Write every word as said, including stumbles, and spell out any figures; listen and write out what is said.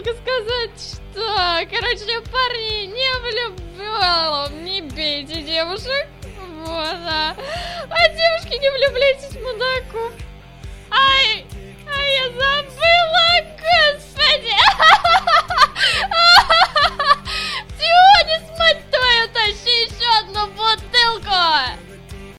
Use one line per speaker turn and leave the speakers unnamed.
только сказать, что, короче, парни, не влюблю, не бейте девушек, вот, а, а девушки, не влюбляйтесь в мудаков. Ай, ай, я забыла.